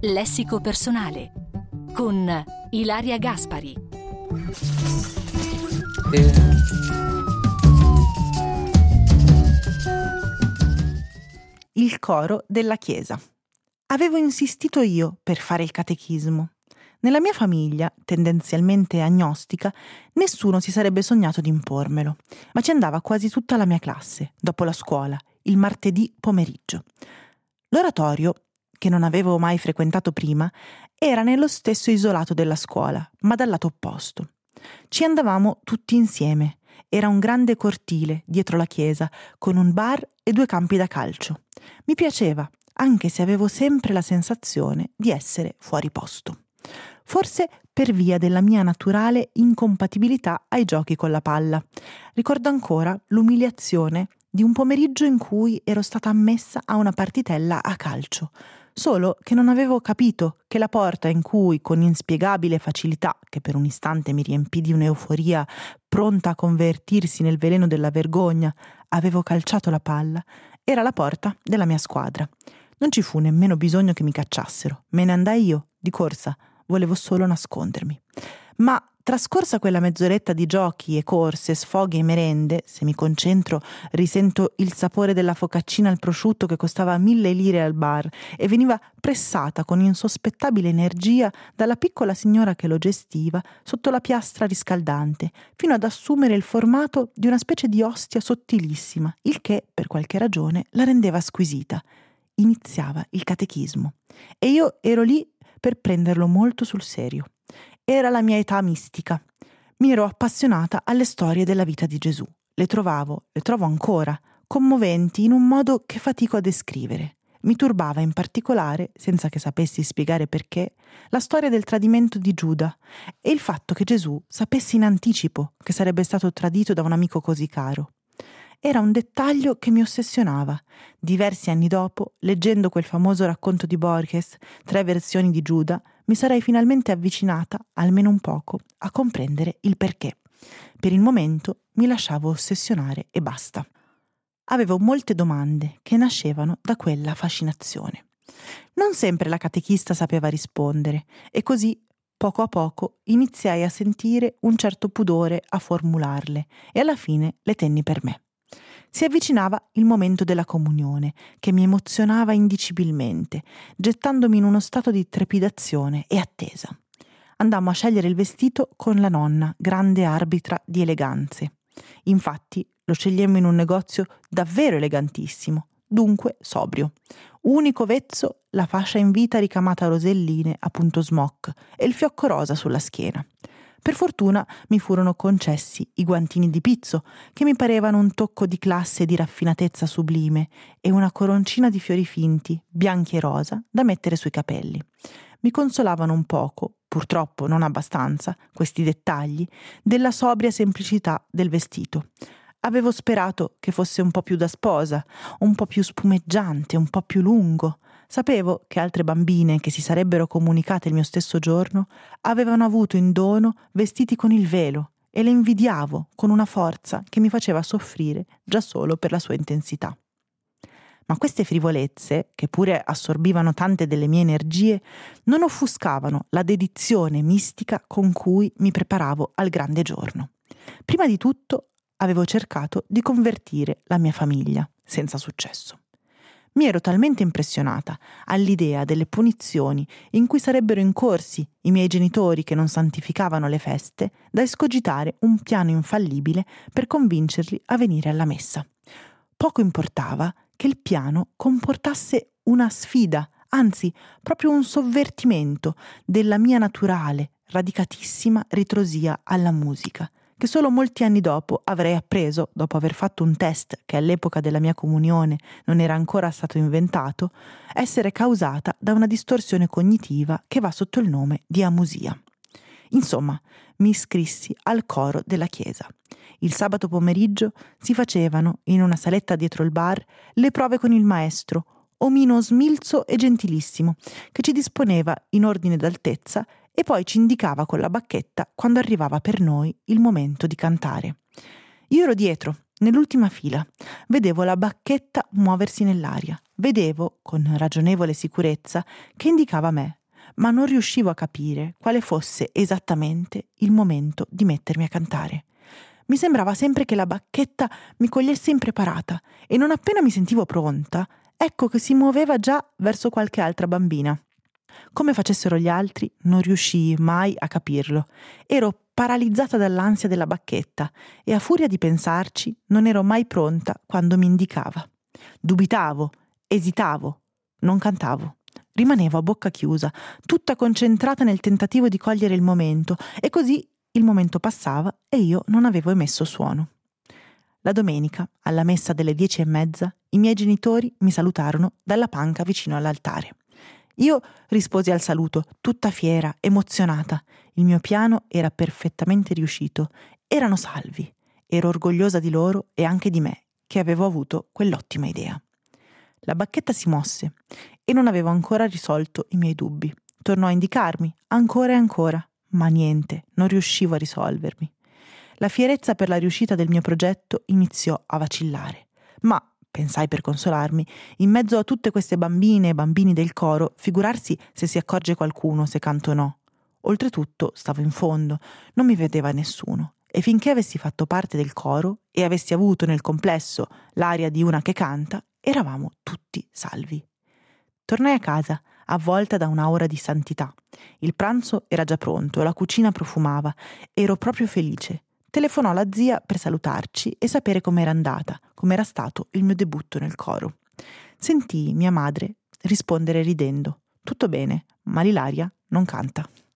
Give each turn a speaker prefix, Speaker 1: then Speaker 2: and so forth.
Speaker 1: Lessico personale con Ilaria Gaspari.
Speaker 2: Il coro della chiesa. Avevo insistito io per fare il catechismo. Nella mia famiglia, tendenzialmente agnostica, nessuno si sarebbe sognato di impormelo, ma ci andava quasi tutta la mia classe, dopo la scuola, il martedì pomeriggio. L'oratorio, che non avevo mai frequentato prima, era nello stesso isolato della scuola, ma dal lato opposto. Ci andavamo tutti insieme. Era un grande cortile dietro la chiesa, con un bar e 2 campi da calcio. Mi piaceva, anche se avevo sempre la sensazione di essere fuori posto. Forse per via della mia naturale incompatibilità ai giochi con la palla. Ricordo ancora l'umiliazione di un pomeriggio in cui ero stata ammessa a una partitella a calcio, solo che non avevo capito che la porta in cui, con inspiegabile facilità, che per un istante mi riempì di un'euforia pronta a convertirsi nel veleno della vergogna, avevo calciato la palla, era la porta della mia squadra. Non ci fu nemmeno bisogno che mi cacciassero, me ne andai io, di corsa, volevo solo nascondermi. Ma trascorsa quella mezz'oretta di giochi e corse, sfoghi e merende, se mi concentro risento il sapore della focaccina al prosciutto che costava 1.000 lire al bar e veniva pressata con insospettabile energia dalla piccola signora che lo gestiva sotto la piastra riscaldante, fino ad assumere il formato di una specie di ostia sottilissima, il che, per qualche ragione, la rendeva squisita. Iniziava il catechismo e io ero lì per prenderlo molto sul serio. Era la mia età mistica. Mi ero appassionata alle storie della vita di Gesù. Le trovo ancora, commoventi in un modo che fatico a descrivere. Mi turbava in particolare, senza che sapessi spiegare perché, la storia del tradimento di Giuda e il fatto che Gesù sapesse in anticipo che sarebbe stato tradito da un amico così caro. Era un dettaglio che mi ossessionava. Diversi anni dopo, leggendo quel famoso racconto di Borges, 3 versioni di Giuda, mi sarei finalmente avvicinata, almeno un poco, a comprendere il perché. Per il momento mi lasciavo ossessionare e basta. Avevo molte domande che nascevano da quella fascinazione. Non sempre la catechista sapeva rispondere e così, poco a poco, iniziai a sentire un certo pudore a formularle e alla fine le tenni per me. Si avvicinava il momento della comunione, che mi emozionava indicibilmente, gettandomi in uno stato di trepidazione e attesa. Andammo a scegliere il vestito con la nonna, grande arbitra di eleganze. Infatti lo scegliemmo in un negozio davvero elegantissimo, dunque sobrio. Unico vezzo la fascia in vita ricamata a roselline a punto smock e il fiocco rosa sulla schiena. Per fortuna mi furono concessi i guantini di pizzo, che mi parevano un tocco di classe e di raffinatezza sublime, e una coroncina di fiori finti, bianchi e rosa, da mettere sui capelli. Mi consolavano un poco, purtroppo non abbastanza, questi dettagli, della sobria semplicità del vestito. Avevo sperato che fosse un po' più da sposa, un po' più spumeggiante, un po' più lungo. Sapevo che altre bambine che si sarebbero comunicate il mio stesso giorno avevano avuto in dono vestiti con il velo e le invidiavo con una forza che mi faceva soffrire già solo per la sua intensità. Ma queste frivolezze, che pure assorbivano tante delle mie energie, non offuscavano la dedizione mistica con cui mi preparavo al grande giorno. Prima di tutto avevo cercato di convertire la mia famiglia, senza successo. Mi ero talmente impressionata all'idea delle punizioni in cui sarebbero incorsi i miei genitori che non santificavano le feste, da escogitare un piano infallibile per convincerli a venire alla messa. Poco importava che il piano comportasse una sfida, anzi proprio un sovvertimento della mia naturale, radicatissima ritrosia alla musica, che solo molti anni dopo avrei appreso, dopo aver fatto un test che all'epoca della mia comunione non era ancora stato inventato, essere causata da una distorsione cognitiva che va sotto il nome di amusia. Insomma, mi iscrissi al coro della chiesa. Il sabato pomeriggio si facevano, in una saletta dietro il bar, le prove con il maestro, omino smilzo e gentilissimo, che ci disponeva in ordine d'altezza e poi ci indicava con la bacchetta quando arrivava per noi il momento di cantare. Io ero dietro, nell'ultima fila, vedevo la bacchetta muoversi nell'aria Vedevo, con ragionevole sicurezza, che indicava me, ma non riuscivo a capire quale fosse esattamente il momento di mettermi a cantare. Mi sembrava sempre che la bacchetta mi cogliesse impreparata e non appena mi sentivo pronta, ecco che si muoveva già verso qualche altra bambina. Come facessero gli altri, non riuscii mai a capirlo. Ero paralizzata dall'ansia della bacchetta e a furia di pensarci non ero mai pronta quando mi indicava. Dubitavo, esitavo, non cantavo. Rimanevo a bocca chiusa, tutta concentrata nel tentativo di cogliere il momento, e così il momento passava e io non avevo emesso suono. La domenica, alla messa delle 10:30, i miei genitori mi salutarono dalla panca vicino all'altare. Io risposi al saluto, tutta fiera, emozionata. Il mio piano era perfettamente riuscito. Erano salvi. Ero orgogliosa di loro e anche di me, che avevo avuto quell'ottima idea. La bacchetta si mosse e non avevo ancora risolto i miei dubbi. Tornò a indicarmi, ancora e ancora, ma niente, non riuscivo a risolvermi. La fierezza per la riuscita del mio progetto iniziò a vacillare. Ma, pensai per consolarmi, in mezzo a tutte queste bambine e bambini del coro, figurarsi se si accorge qualcuno se canto o no. Oltretutto stavo in fondo, non mi vedeva nessuno, e finché avessi fatto parte del coro e avessi avuto nel complesso l'aria di una che canta, eravamo tutti salvi. Tornai a casa, avvolta da un'aura di santità. Il pranzo era già pronto, la cucina profumava. Ero proprio felice. Telefonò la zia per salutarci e sapere com'era andata, com'era stato il mio debutto nel coro. Sentii mia madre rispondere ridendo: «Tutto bene, ma l'Ilaria non canta».